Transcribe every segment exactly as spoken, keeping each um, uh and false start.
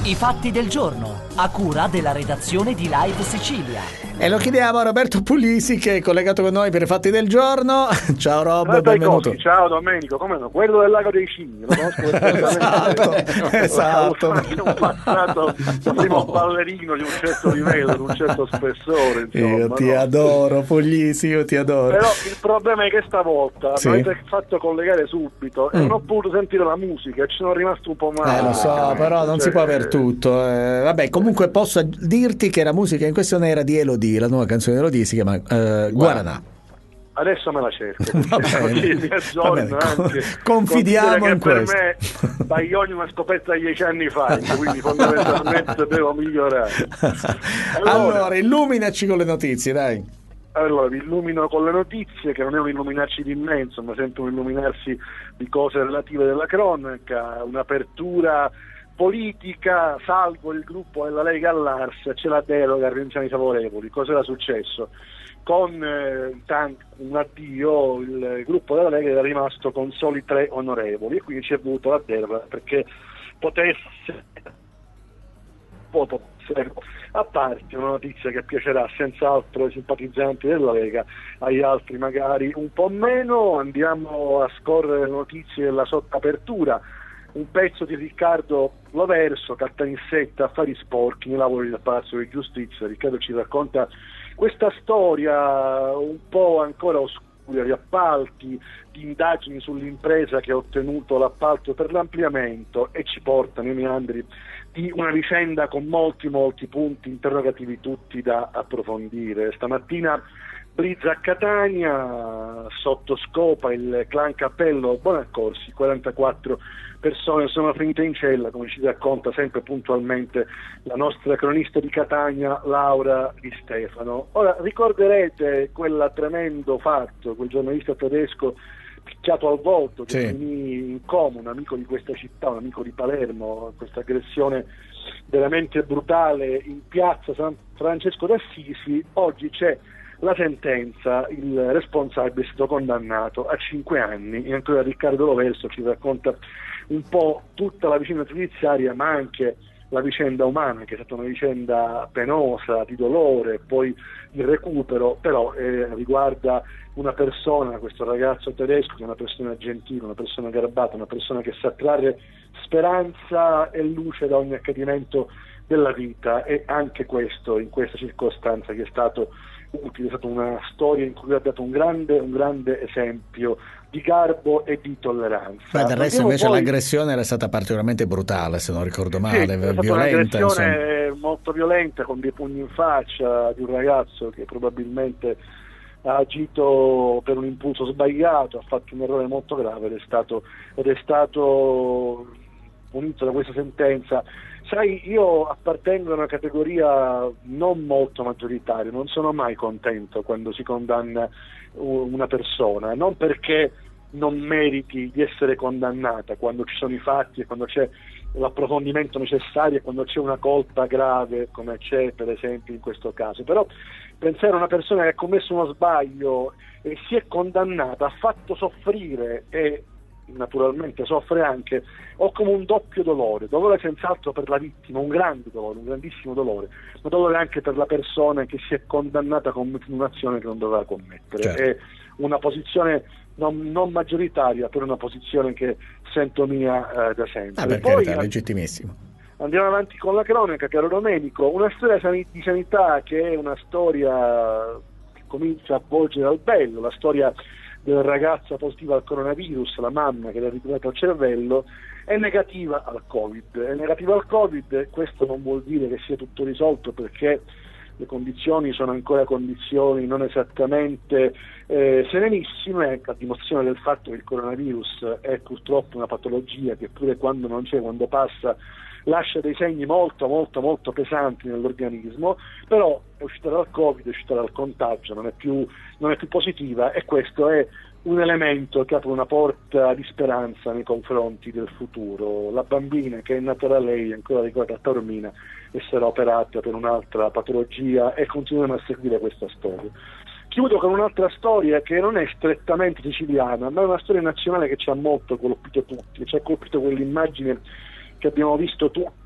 I fatti del giorno, a cura della redazione di Live Sicilia. E lo chiediamo a Roberto Pulisi, che è collegato con noi per i fatti del giorno. Ciao Rob, benvenuto. Ciao Domenico, come no? Quello del lago dei cigni, lo conosco perfettamente. Esatto, esatto. Un passato primo ballerino di un certo livello, di un certo spessore, insomma. Io ti no? adoro Pulisi, io ti adoro. Però il problema è che stavolta sì. mi avete fatto collegare subito e mm. non ho potuto sentire la musica e ci sono rimasto un po' male. Eh lo so, però non cioè, si può aver tutto. Eh, vabbè, comunque posso dirti che la musica in questione era di Elodie, la nuova canzone di Elodie si chiama uh, Guaranà. Adesso me la cerco, va bene, così mi aggiorno anche. Confidiamo in per questo. Me Baglioni una scoperta dieci anni fa, quindi fondamentalmente devo migliorare. Allora, allora illuminaci con le notizie, dai. Allora, vi illumino con le notizie, che non è un illuminarci di immenso, ma sempre un illuminarsi di cose relative della cronaca, un'apertura politica, salvo il gruppo della Lega all'Ars, c'è la deroga a rinunciare favorevoli. Cosa era successo? Con eh, un addio il gruppo della Lega era rimasto con soli tre onorevoli e quindi ci è voluto la deroga perché potesse voto a parte una notizia che piacerà senz'altro ai simpatizzanti della Lega, agli altri magari un po' meno. Andiamo a scorrere le notizie della sottapertura. Un pezzo di Riccardo Loverso, Caltanissetta, affari sporchi nei lavori del Palazzo di Giustizia. Riccardo ci racconta questa storia un po' ancora oscura di appalti, di indagini sull'impresa che ha ottenuto l'appalto per l'ampliamento e ci porta nei meandri di una vicenda con molti molti punti interrogativi tutti da approfondire. Stamattina blitz a Catania, sotto scopa il clan Cappello Bonaccorsi, quarantaquattro persone sono finite in cella, come ci racconta sempre puntualmente la nostra cronista di Catania, Laura Di Stefano. Ora, ricorderete quel tremendo fatto, quel giornalista tedesco picchiato al volto, che sì. finì in coma, un amico di questa città, un amico di Palermo, questa aggressione veramente brutale in piazza San Francesco d'Assisi. Oggi c'è la sentenza, il responsabile è stato condannato a cinque anni e ancora Riccardo Loverso ci racconta un po' tutta la vicenda giudiziaria, ma anche la vicenda umana, che è stata una vicenda penosa, di dolore, poi il recupero, però eh, riguarda una persona, questo ragazzo tedesco, che è una persona gentile, una persona garbata, una persona che sa trarre speranza e luce da ogni accadimento della vita, e anche questo, in questa circostanza, che è stato utile, è stata una storia in cui ha dato un grande, un grande esempio di garbo e di tolleranza. Ma del resto invece poi... l'aggressione era stata particolarmente brutale, se non ricordo male, sì, è violenta. Un'aggressione insomma. molto violenta, con dei pugni in faccia, di un ragazzo che probabilmente ha agito per un impulso sbagliato, ha fatto un errore molto grave ed è stato, ed è stato punito da questa sentenza. Sai, io appartengo a una categoria non molto maggioritaria, non sono mai contento quando si condanna una persona, non perché non meriti di essere condannata, quando ci sono i fatti e quando c'è l'approfondimento necessario e quando c'è una colpa grave, come c'è per esempio in questo caso, però pensare a una persona che ha commesso uno sbaglio e si è condannata, ha fatto soffrire e naturalmente soffre anche, ho come un doppio dolore, dolore senz'altro per la vittima, un grande dolore, un grandissimo dolore, ma dolore anche per la persona che si è condannata a commettere un'azione che non doveva commettere. Certo. È una posizione non, non maggioritaria, però una posizione che sento mia eh, da sempre. Ah, per Poi, carità, legittimissimo. Andiamo avanti con la cronaca, caro Domenico, una storia di sanità che è una storia che comincia a volgere al bello, la storia della ragazza positiva al coronavirus, la mamma che l'ha ricoverato al cervello, è negativa al Covid. È negativa al Covid, questo non vuol dire che sia tutto risolto, perché le condizioni sono ancora condizioni non esattamente eh, serenissime, a dimostrazione del fatto che il coronavirus è purtroppo una patologia che pure quando non c'è, quando passa, lascia dei segni molto molto molto pesanti nell'organismo, però è uscita dal Covid, è uscita dal contagio, non è più, non è più positiva, e questo è un elemento che apre una porta di speranza nei confronti del futuro. La bambina che è nata da lei, ancora ricordata a Taormina, e sarà operata per un'altra patologia, e continuiamo a seguire questa storia. Chiudo con un'altra storia che non è strettamente siciliana, ma è una storia nazionale che ci ha molto colpito tutti, ci ha colpito quell'immagine che abbiamo visto tutti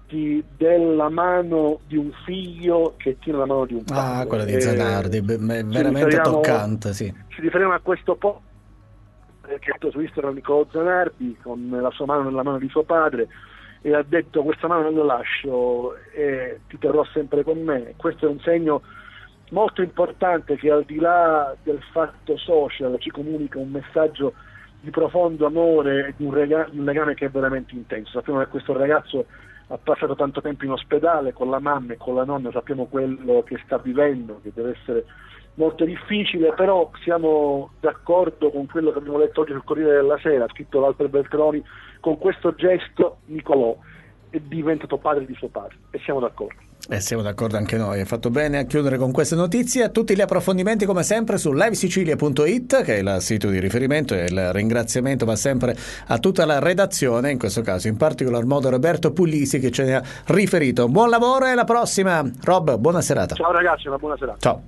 racconti della mano di un figlio che tiene la mano di un padre. Ah, quella di Zanardi, beh, beh, veramente toccante, sì. Ci riferiamo a questo po' che ha su Instagram Nicolò Zanardi con la sua mano nella mano di suo padre e ha detto: questa mano non la lascio e ti terrò sempre con me. Questo è un segno molto importante che, al di là del fatto social, ci comunica un messaggio di profondo amore e di un, rega- un legame che è veramente intenso. Sappiamo che questo ragazzo ha passato tanto tempo in ospedale con la mamma e con la nonna, sappiamo quello che sta vivendo, che deve essere molto difficile, però siamo d'accordo con quello che abbiamo letto oggi sul Corriere della Sera, scritto da Walter Beltroni: con questo gesto Nicolò è diventato padre di suo padre, e siamo d'accordo. E eh, siamo d'accordo anche noi. Hai fatto bene a chiudere con queste notizie. Tutti gli approfondimenti come sempre su live sicilia punto it, che è il sito di riferimento, e il ringraziamento va sempre a tutta la redazione, in questo caso in particolar modo Roberto Puglisi, che ce ne ha riferito. Buon lavoro e alla prossima. Rob, buona serata. Ciao ragazzi, una buona serata. Ciao.